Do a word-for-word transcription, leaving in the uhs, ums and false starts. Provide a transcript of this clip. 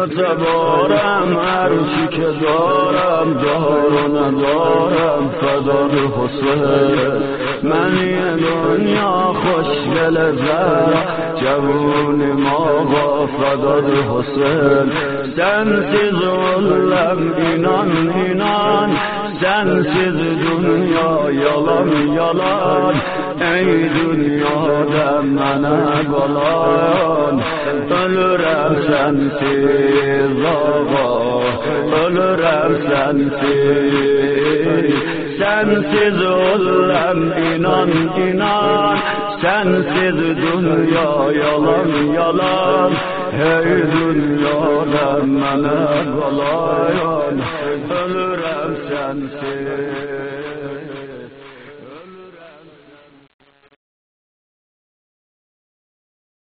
اعتبارم هرچی که دارم دار و ندارم فدای حسین منی دنیا خوشگل زهرا جوون ما فدای حسین sensiz olam inan inan sensiz dünya yalan yalan ey dünyada mənə qalan ölürəm sensiz ağa ölürəm sensiz sensiz olam inan inan sensiz dünya yalan yalan ey dünyada mənə qalan ölürəm sensiz